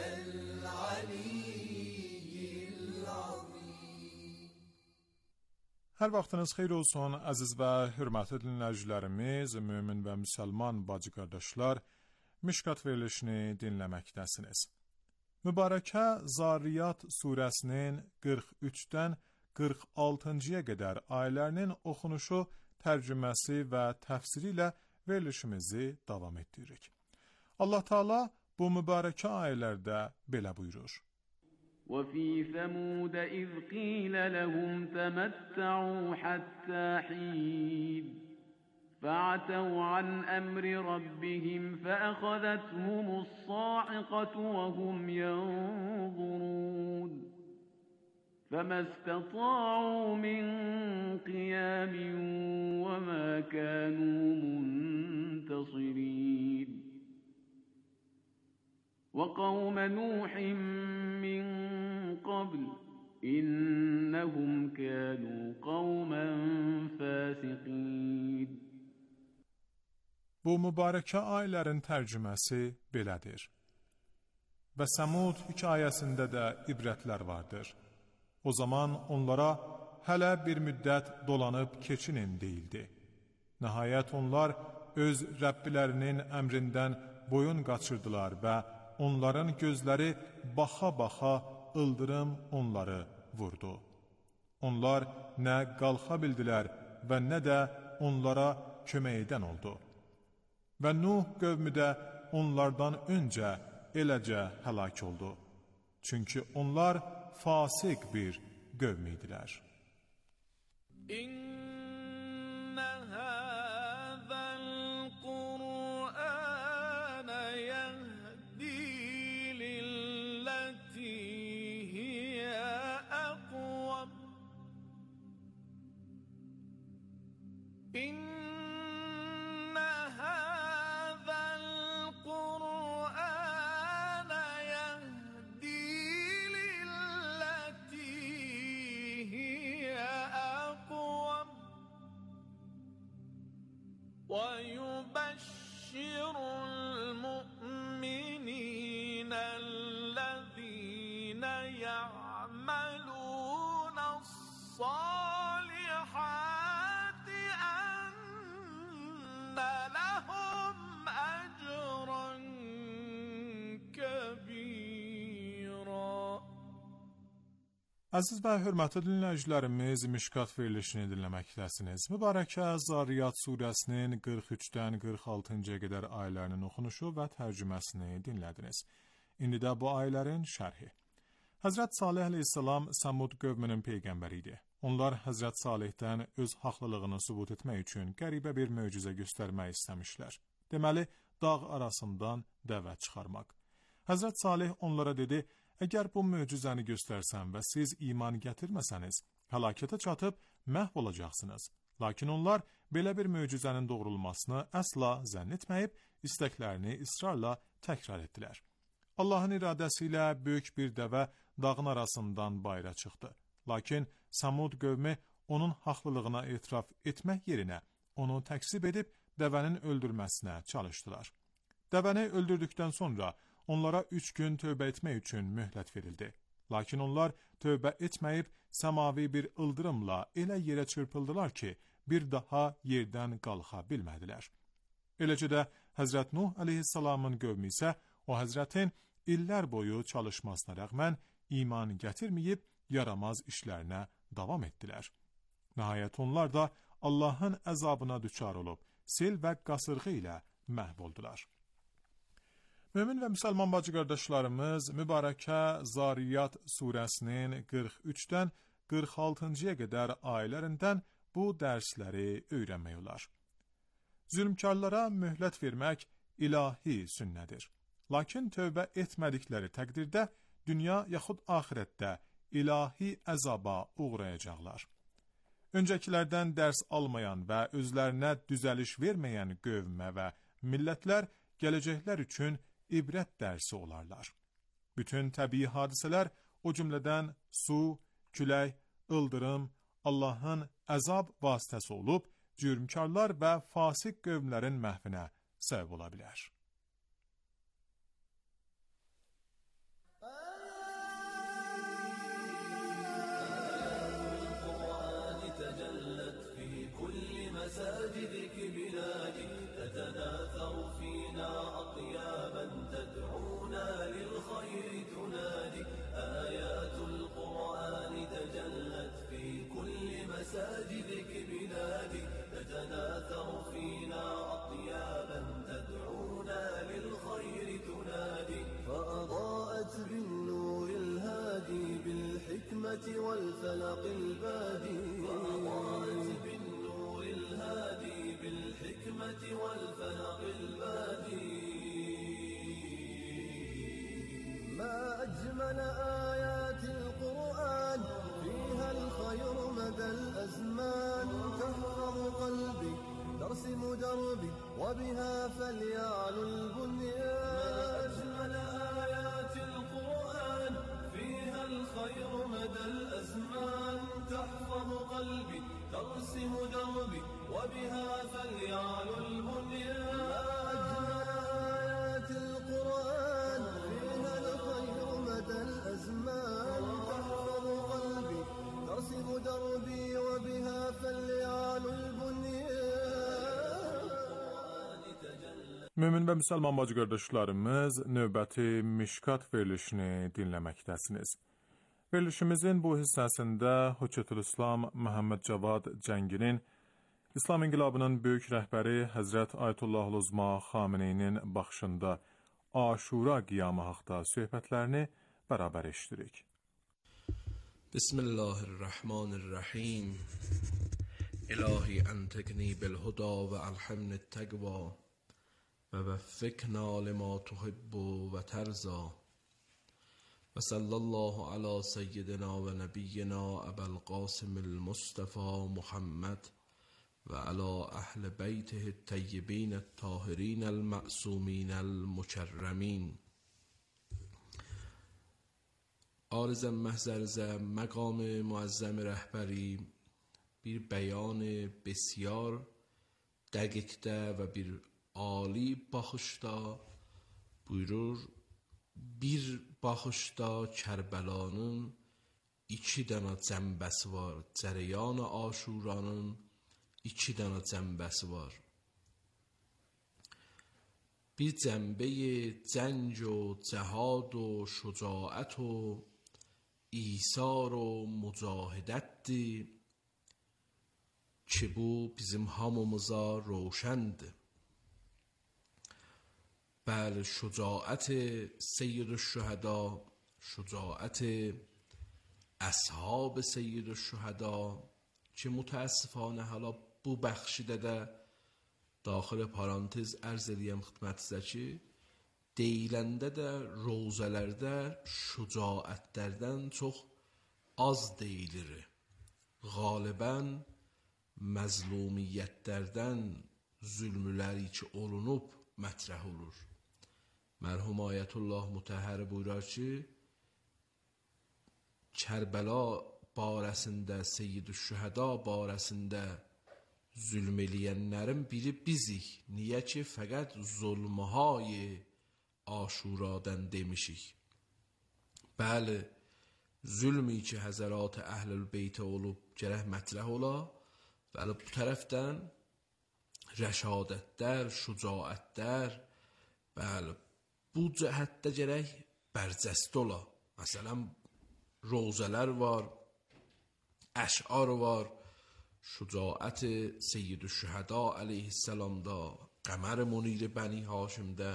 el-aliyyil azim. Hər vaxtınız xeyir olsun, əziz və hörmətli dinləyicilərimiz, mömin və müsəlman bacı qardaşlar, Mişkat verilişini dinləməkdəsiniz. Mübarəkə Zarriyat surəsinin 43-dən 46-cıya qədər ayələrinin oxunuşu, tərcüməsi və təfsiri ilə verilişimizi davam etdiririk. Allah Teala bu mübarəkə ayələrdə belə buyurur. وفي ثمود إذ قيل لهم تمتعوا حتى حين فعتوا عن أمر ربهم فأخذتهم الصاعقة وهم ينظرون فما استطاعوا من قيام وما كانوا منتصرين وقوم نوح من قبل إنهم كانوا قوما فاسقين. Bu mübarəkə ayələrin tərcüməsi belədir. Və Səmud hekayəsində də ibrətlər vardır. O zaman onlara hələ bir müddət dolanıb keçinin deyildi. Nəhayət onlar öz Rəbbilərinin əmrindən boyun qaçırdılar və onların gözləri baxa-baxa ıldırım onları vurdu. Onlar nə qalxa bildilər və nə də onlara kömək edən oldu. Və Nuh qövmü də onlardan öncə eləcə həlak oldu. Çünki onlar fasik bir qövm idilər. İnne hâzel Kur'âne yehdi lilleti hiye akvam. İnne hâzel Kur'âne yehdi lilleti hiye akvam. ويبشر المؤمنين الذين يعملون الصالحات أن لهم أجرا كبيرا. Əziz və hörmətli dinləyicilərimiz, Mişkat verilişini dinləməkdəsiniz. Mübarəkə Zarriyat surəsinin 43-dən 46-cıya qədər ayələrinin oxunuşu və tərcüməsini dinlədiniz. İndi də bu ayələrin şərhi. Həzrət Salih əleyhissalam Samud qövmünün peyğəmbəri idi. Onlar Həzrət Salihdən öz haqlılığını sübut etmək üçün qəribə bir möcüzə göstərmək istəmişlər. Deməli, dağ arasından dəvə çıxarmaq. Həzrət Salih onlara dedi, əgər bu möcüzəni göstərsəm və siz iman gətirməsəniz, həlakətə çatıb məhv olacaqsınız. Lakin onlar belə bir möcüzənin doğrulmasını əsla zənn etməyib, istəklərini israrla təkrar etdilər. Allahın iradəsi ilə böyük bir dəvə dağın arasından bayıra çıxdı. Lakin Samud qövmü onun haqlılığına etiraf etmək yerinə onu təksib edib dəvənin öldürməsinə çalışdılar. Dəvəni öldürdükdən sonra onlara 3 gün tövbə etmək üçün möhlət verildi. Lakin onlar tövbə etməyib səmavi bir ildırımla elə yerə çırpıldılar ki, bir daha yerdən qalxa bilmədilər. Eləcə də Həzrət Nuh əleyhissalamın qövmü isə o həzrətin illər boyu çalışmasına rəğmən iman gətirməyib yaramaz işlərinə davam etdilər. Nəhayət onlar da Allahın əzabına düçar olub, sel və qasırğı ilə məhv oldular. Mömin və müsəlman bacı qardaşlarımız mübarəkə Zariyat surəsinin 43-dən 46-cıya qədər ayələrindən bu dərsləri öyrənmək olar. Zülmkarlara möhlət vermək ilahi sünnədir. Lakin tövbə etmədikləri təqdirdə dünya yaxud axirətdə ilahi əzaba uğrayacaqlar. Öncəkilərdən dərs almayan və özlərinə düzəliş verməyən qövmə və millətlər gələcəklər üçün ibrət dərsi olarlar. Bütün təbii hadisələr, o cümlədən su, külək, ildırım, Allahın əzab vasitəsi olub, cürmkarlar və fasiq qövmlərin məhvinə səbəb ola bilər. مساجدك بلادي تتناثر فينا أطيابا تدعونا للخير تنادي آيات القرآن تجلت في كل مساجدك بلادي تتناثر فينا أطيابا تدعونا للخير تنادي فأضاءت بالنور الهادي بالحكمة والفلق البادي الهادي بالحكمة والفلق البادي ما أجمل آيات القرآن فيها الخير مدى الأزمان تحفظ قلبي ترسم دربي وبها فليعلو البنيان ما أجمل آيات القرآن فيها الخير مدى الأزمان تحفظ قلبي ترسم دربي وبها فليعلو البنيان أجمل آيات القرآن فيها الخير مدى الأزمان تحفظ قلبي ترسم دربي وبها فليعلو البنيان. Mömin və müsəlman bacı qardaşlarımız, növbəti Mişkat verilişini dinləməkdəsiniz. Verilişimizin bu hissəsində Höccətülislam Məhəmməd Cavad Cənginin İslam İnqilabının böyük rəhbəri Həzrət Ayətullah Uzma Xameneyinin baxışında Aşura qiyamı haqda söhbətlərini bərabər eşidirik. Bismillahirrahmanirrahim. İlahi əntekni bil-huda və əlhəmni təqva və vəffikna limā tuhibbu və tərza. وصلى الله على سيدنا ونبينا أبا القاسم المصطفى محمد وعلى أهل بيته الطيبين الطاهرين المعصومين المكرمين. عارضم محضرزه مقام معظم رهبری bir بیان بسیار دقیق‌ده و bir عالی baxışda buyurur: bir baxışda Kərbəlanın 2 dənə cəmbəsi var, cərəyan Aşuranın 2 dənə cəmbəsi var. Bir cəmbəyi cəng و cəhad و şücaət و ایثار و mücahidətdir ki bu bizim hamımıza roşəndir. بله شجاعت سید الشهدا، شجاعت اصحاب سید الشهدا که متاسفانه حالا bu bəxşidə də daxili parantez ərz edəyəm xidmətinizə ki, deyiləndə də rozələrdə şücaətlərdən çox az deyilir. Qalibən məzlumiyyətlərdən zülmləri ki olunub mətrəh olur. Mərhum Ayətullah Mutəhhəri buyurar ki, Kərbəla barəsində, Seyyid-ü-Şühəda barəsində zülm eləyənlərin biri bizik. Niyə ki, fəqət zulmهای Aşuradan demişik. Bəli, zülmü ki Həzərat Əhlül Beytə olub gərək mətrəh ola, bəli bu tərəfdən rəşadətlər, şücaətlər, bəli bu cəhətdə gərək bərcəst ola. Məsələn, rozələr var, əş'ar var, şücaət Seyyid-ü-Şühəda əleyhissalamda, Qəmər Munir Bəni Haşimdə,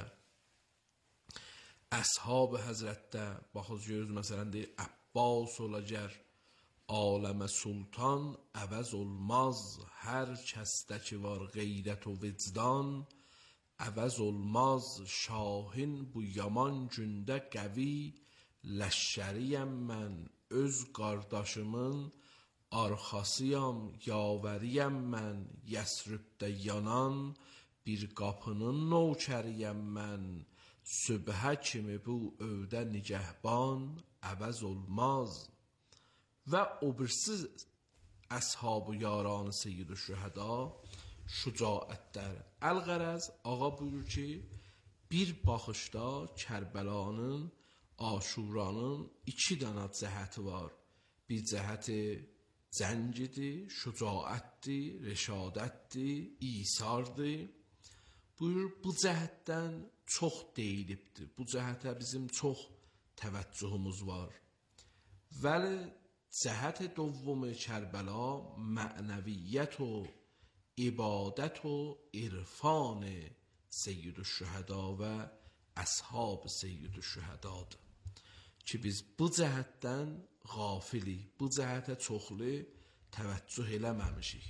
Əshab Həzrətdə, baxız görürüz, məsələn deyir, Əbbas olacaq, aləmə sultan əvəz olmaz, hər kəsdə ki var qeyrət و vicdan, əvəz olmaz, şahin bu yaman gündə qəvi, ləşşəriyəm mən, öz qardaşımın arxasıyam, yavəriyəm mən, Yəsribdə yanan bir qapının nökəriyəm mən, sübhə kimi bu övdə nigəhban əvəz olmaz. Və o birisi əshab-ı yaran Seyyid-ü-Şühəda şücaətlər. Əl-Qərəz ağa buyurur ki, bir baxışda Kərbəlanın, Aşuranın iki dənə cəhəti var. Bir cəhəti cəngidir, şücaətdir, rəşadətdir, isardır. Buyurur, bu cəhətdən çox deyilibdir. Bu cəhətə bizim çox təvəccühümüz var. Vəli cəhət دوم Kərbəla mənəviyyət و ibadət و irfan Seyyid-ü-Şühəda və əshab Seyyid-ü-Şühədadır. Ki biz bu cəhətdən qafilik, bu cəhətə çoxlu təvəccüh eləməmişik.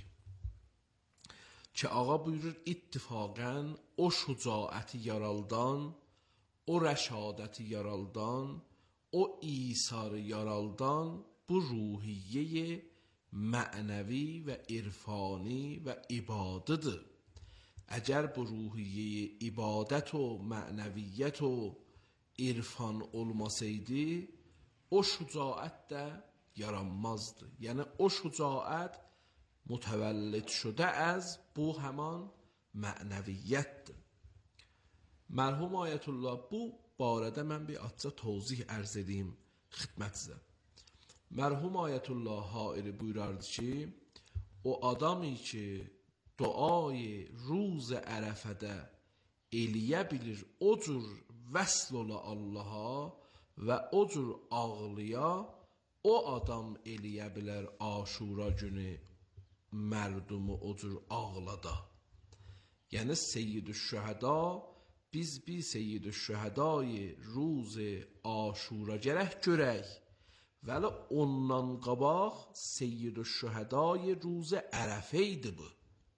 Ki ağa buyurur, ittifaqən o şücaəti yaraldan, o rəşadəti yaraldan, o isarı yaraldan bu ruhiyye mənəvi və irfani və ibadıdır. Əgər bu ruhiyye ibadət o mənəviyyət o irfan olmasaydı, o şücaət də yaranmazdı. Yəni o şücaət mütəvəllid şudə əz bu həman mənəviyyətdir. Mərhum Ayətullah bu barədə mən bir azca tozih ərz edeyim xidmətinizə. Mərhum Ayətullah Hairi buyurardı ki, o adamı ki duayı ruz ərəfədə eləyə bilir, o cür vəsl ola Allaha və o cür ağlıya, o adam eləyə bilər Aşura günü mərdumu o cür ağlada. Yəni Seyyid-ü-Şühəda, biz bir Seyyid-ü-Şühədayı ruz Aşura gərək görək. Vəli ondan qabaq Seyyid-ü-Şühədayı ruz ərəfə idi bu.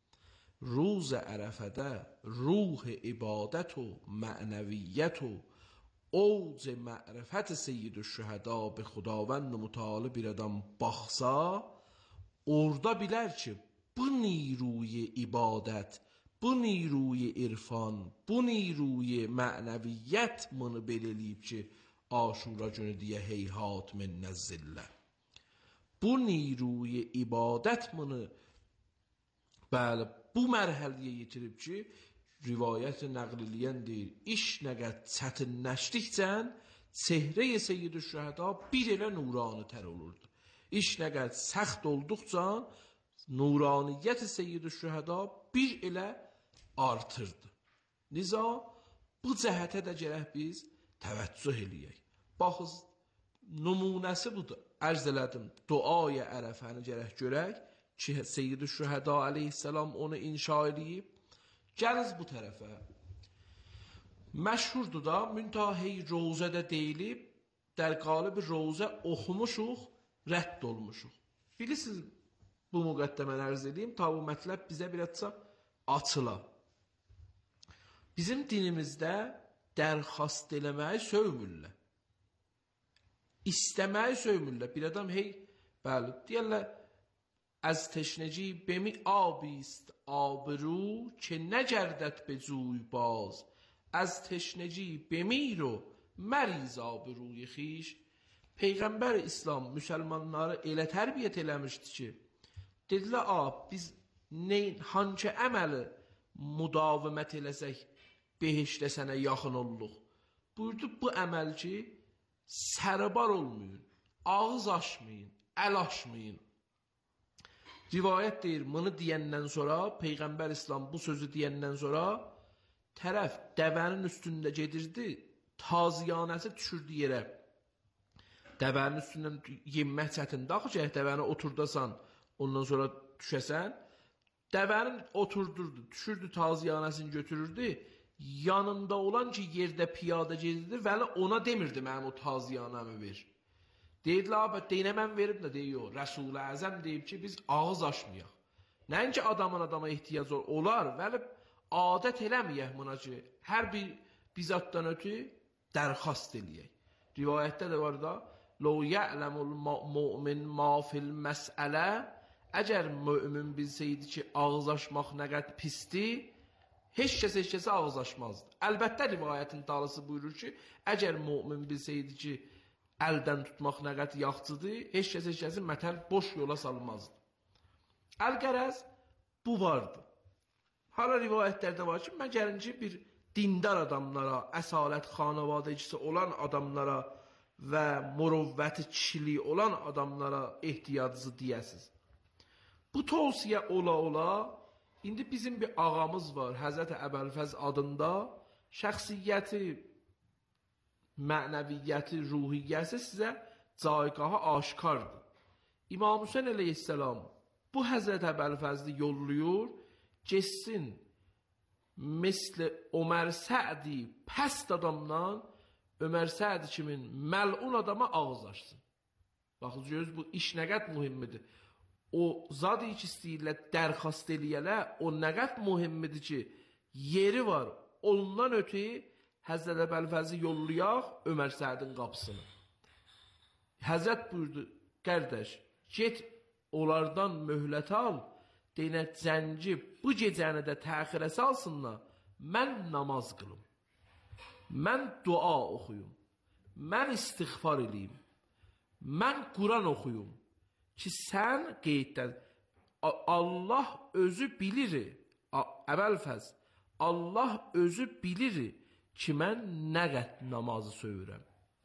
Ruz ərəfədə ruh ibadət و mənəviyyət و اوج معرفت Seyyid-ü-Şühəda به خداوند متعال bir adam baxsa, orada bilər ki, bu نیروی ibadət, bu نیروی irfan, bu نیروی mənəviyyət bunu belirləyib ki, Aşura günü deyə heyhat min nəzzillə. Bu نیروی ibadət bunu bəli bu mərhələyə yetirib ki, rivayət nəql eləyən deyir, iş nə qədər çətinləşdikcə çehrə-i Seyyid-ü-Şühəda bir elə nurani tər olurdu. İş nə qədər səxt olduqca nuraniyyət Seyyid-ü-Şühəda bir elə artırdı. Liza bu cəhətə də gərək biz təvəccüh eləyək. Baxız, nümunəsi budur. Ərz elədim, duaya ərəfəni gərək görək ki, Seyyid-ü-Şühəda əleyhissalam onu inşa edib. Gəliz bu tərəfə. Məşhurdur da, müntahey rozədə deyilib, در قالب روزه oxumuşuq, rədd olmuşuq. Bilirsiniz, bu müqəddəməni ərz edeyim, ta bu mətləb bizə birazca açıla. Bizim dinimizdə dərxast eləməyi söymürlər. İstəməyi söymürlər. Bir adam hey, bəli, deyərlər, از تشنگی بمی آبیست آبرو که نگردد به جوی باز از تشنگی بمیر و مریز آبروی خیش. Peyğəmbər İslam müsəlmanları elə tərbiyyət eləmişdi ki, dedilər, biz hangi əməli müdavimət eləsək, behişdə sənə yaxın olduq. Buyurdu, bu əməl ki, sərbar olmayın, ağız açmayın, əl açmayın. Rivayət deyir, bunu deyəndən sonra, Peyğəmbər İslam bu sözü deyəndən sonra, tərəf dəvənin üstündə gedirdi, taziyanəsi düşürdü yerə. Dəvənin üstündən yemək çətindir, axı, dəvəni oturdasan, ondan sonra düşəsən, dəvənin oturdurdu, düşürdü, taziyanəsini götürürdü, yanında olan ki, yerdə piyada gedirdi, vəli ona demirdi, mənim o taziyanəmi ver. Deyirlər, deyinə mən verim də, deyiyor, Rəsul-i Əzəm deyib ki, biz ağız açmayaq. Nəinki adama ehtiyac olar, vəli adət eləməyək buna ki, hər bir bizatdan ötü dərxast eləyək. Rivayətdə də var da, لو يعلم المؤمن ما في المسأله əgər mömin bilsəydi ki, ağız açmaq nə qədər pisdir, heç kəsə ağız açmazdı. Əlbəttə rivayətin dalısı buyurur ki, əgər mömin bilsəydi ki, əldən tutmaq nə qədər yaxçıdır, heç kəsə mətəl boş yola salmazdı. Əlqərəz bu vardı. Hala rivayətlərdə var ki, məgərinci bir dindar adamlara, əsalət xanavadəçisi olan adamlara və müruvvəti kişiliyi olan adamlara ehtiyacı deyəsiz. Bu tavsiyə ola, indi bizim bir ağamız var, Həzrət Əbəlfəz adında, şəxsiyyəti, mənəviyyəti, ruhiyyəsi sizə caigahı aşkardır. İmam Hüseyin əleyhisselam bu Həzrət Əbəlfəzli yolluyur, geçsin, misli Ömər Sədi pəst adamdan Ömər Sədi kimin məlun adama ağız açsın. Baxın, görürsünüz, bu iş nə qədər mühimmidir. O zad ki istəyirlər dərxast eləyələr, o nə qədər mühimmidir ki, yeri var, ondan ötü Həzrət Əbəlfəzi yollayaq Ömər Sədin qapısını. Həzrət buyurdu, qardaş, get onlardan möhlət al, deyinək zənci bu gecəni də təxirə salsınlar, mən namaz qılım. Mən dua oxuyum, mən istiğfar eləyim, mən Quran oxuyum ki, sən qeyddən Allah özü bilir, Əbəlfəz, Allah özü bilir ki, mən nə qəd namazı söyürəm.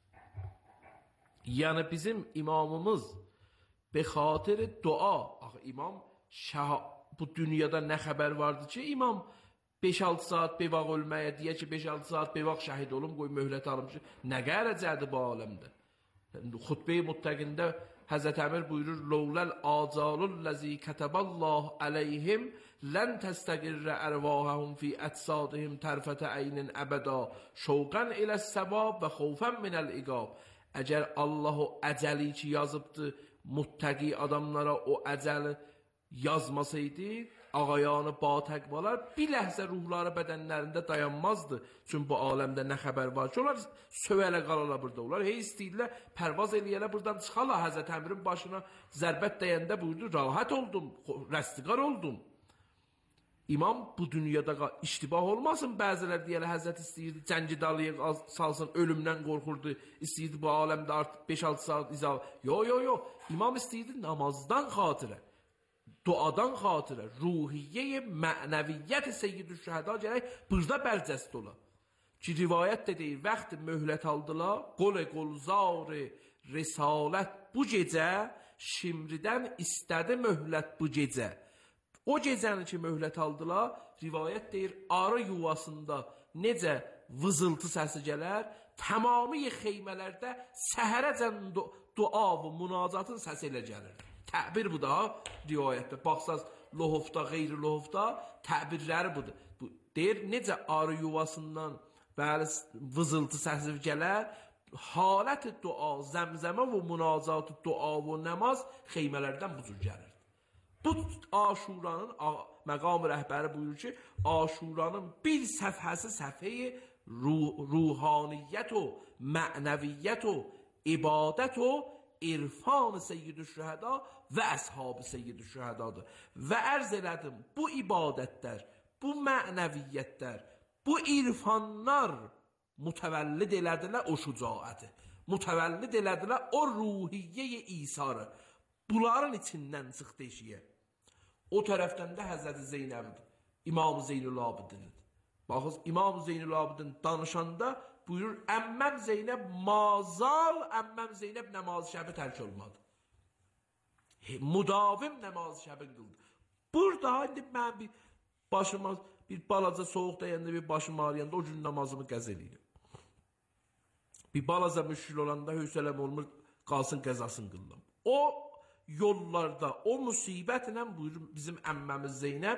Yəni bizim imamımız be xatir dua, imam bu dünyada nə xəbər vardı ki, imam 5-6 saat bevaq ölməyə deyə ki, 5-6 saat bevaq şəhid olum, qoy möhlət alım ki, nə qərəcədir bu aləmdə? Xutbə-i Muttəqində Həzrət Əmir buyurur, Lovləl acalulləzi kətəballah əleyhim lən təstəqirrə ərvahəhum fi ətsadihim tərfətə əynin əbəda şovqən eləs-səbab və xovfən minəl-iqab. Əgər Allah o əcəli ki yazıbdı, muttəqi adamlara o əcəli yazmasaydı, ağayanı batəqvalar bir ləhzə ruhları bədənlərində dayanmazdı. Çünki bu aləmdə nə xəbər var ki, onlar sövələ qalala burada. Onlar hey istəyirlər, pərvaz eləyələ buradan çıxala. Həzrət Əmirin başına zərbət dəyəndə buyurdu, rahat oldum, rəstiqar oldum. İmam bu dünyada iştibah olmasın, bəzilər deyələ Həzrət istəyirdi, cəngi dalıya salsın, ölümdən qorxurdu, istəyirdi bu aləmdə artıq 5-6 saat izah. Yo, İmam istəyirdi namazdan xatirə, duadan xatirə, ruhiyyə mənəviyyət Seyyid-ü Şəhəda gərək burada bərcəst ola. Ki rivayət də deyir, vaxt möhlət aldılar, qol-qolzar risalət bu gecə şimridən istədi möhlət bu gecə. O gecəni ki möhlət aldılar, rivayət deyir, arı yuvasında necə vızıltı səsi gələr, tamamiy xeymələrdə səhərəcən dua və münacatın səsi ilə gəlir. Təbir bu da rivayətdə. Baxsaz lohofda, qeyri lohofda təbirləri budur. Bu deyir, necə arı yuvasından bəli, vızıltı səsi gələr, halət dua, zəmzəmə və münazat dua və namaz xeymələrdən bu cür gəlir. Bu Aşuranın məqam rəhbəri buyurur ki, Aşuranın bir səfhəsi səfhəyi ruhaniyyət o, mənəviyyət o, ibadət o, irfan Seyyid-i Şühəda və əshab-ı Seyyid-i Şühədadır. Və ərz elədim, bu ibadətlər, bu mənəviyyətlər, bu irfanlar mütəvəllid elədilər o şücaəti, mütəvəllid elədilər o ruhiyyə-i İsarı. Bunların içindən çıxdı eşiyə. O tərəfdən də Həzrəti Zeynəbdir, İmam-ı Zeynul-Abidindir. Baxız, İmam-ı Zeynul-Abidin danışanda buyurur, əmməm Zeynəb mazal, əmməm Zeynəb namaz-ı şəbi tərk olmadı. Müdavim namaz-ı şəbi qıldı. Burada indi mən bir başıma, bir balaca soğuq dəyəndə, bir başım ağrıyanda o gün namazımı qəz eləyirəm. Bir balaca müşkül olanda hövsələm olmur, qalsın qəzasını qıldım. O yollarda, o musibətlə buyurur bizim əmməmiz Zeynəb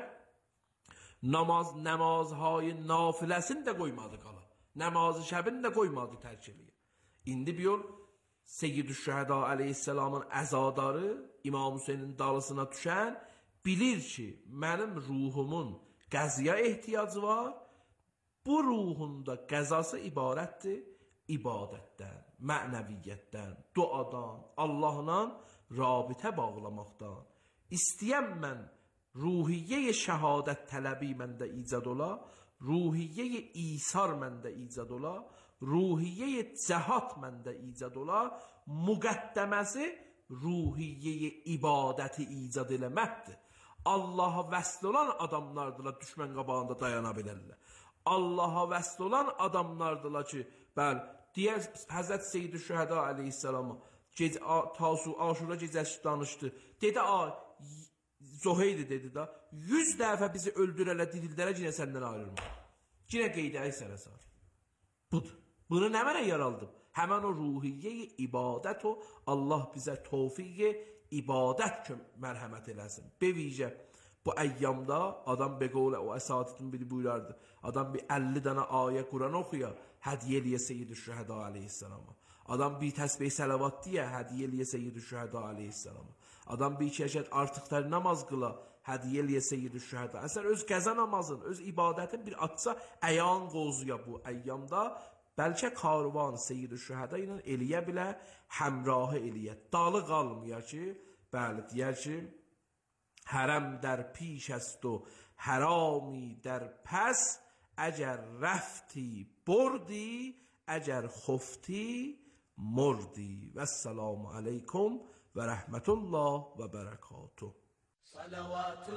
namazهای nafiləsini də qoymadı qala. Namazı şəbini də qoymadı tərk eləyə. İndi bir yol Seyyid-i Şühəda əleyhisselamın əzadarı İmam Hüseynin dalısına düşən bilir ki, mənim ruhumun qəziyə ehtiyacı var. Bu ruhunda qəzası ibarətdir ibadətdən, mənəviyyətdən, duadan, Allahla rabitə bağlamaqdan. İstəyəm mən ruhiyyə-i şəhadət tələbi məndə icad ola, ruhiyyə-i İsar məndə icad ola, ruhiyyə-i cəhat məndə icad ola, müqəddəməsi ruhiyyə-i ibadəti icad eləməkdir. Allaha vəsl olan adamlardırlar düşmən qabağında dayana bilərlər. Allaha vəsl olan adamlardırlar ki, bəli, deyər Həzrət Seyyid-i Şühəda əleyhisselamı Aşura gecəsi danışdı. Dedi, Zoheydi dedi da, 100 dəfə bizi öldürələ, dirildərə, yine səndən ayrılma. Yine qeydəyi sənə sar. Budur. Bunu nə mənə yaraldım? Həmən o ruhiyyə-i ibadət o, Allah bizə tövfiq-i ibadət mərhəmət eləsin. Bevicə, bu əyyamda adam beqolə o əsatitin biri buyurardı. Adam bir 50 dənə ayə Quran oxuya, hədiyə eləyə Seyyid-i Şühəda aleyhisselama. Adam bir təsbih səlavat deyə, hədiyə eləyə Seyyid-i Şühəda aleyhisselama. Adam bir iki rəkət artıqlar namaz qıla, hədiyə eləyə Seyyid-i Şühəda. Əsən öz qəza namazın, öz ibadətin bir atsa əyan qozuya bu əyyamda, bəlkə karvan Seyyid-i Şühəda ilə eləyə bilə, həmrahı eləyə. Dalı qalmıyor ki, bəli, deyər ki, hərəm در پیش است و حرامی در پس اگر رفتی بردی اگر خفتی مردی و السلام علیکم و رحمت الله و برکاته. صلوات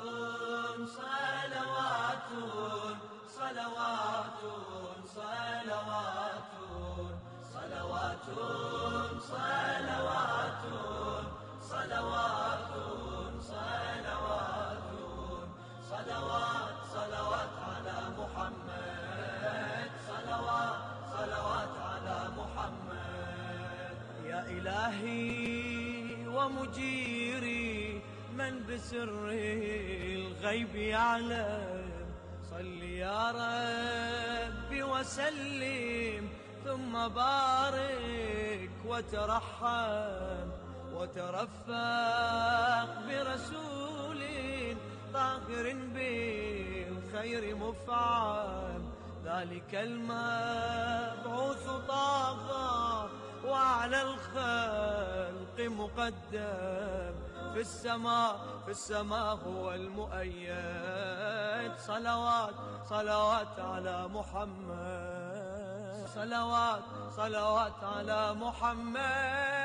صلوات صلوات صلوات صلوات صلوات صلوات صلوات صلوات على محمد صلوات على محمد يا إلهي ومجيري من بسر الغيب يعلم صل يا ربي وسلم ثم بارك وترحم وترفق برسول طاهر بالخير مفعم ذلك المبعوث طاغى وعلى الخلق مقدم في السماء هو المؤيد صلوات على محمد صلوات على محمد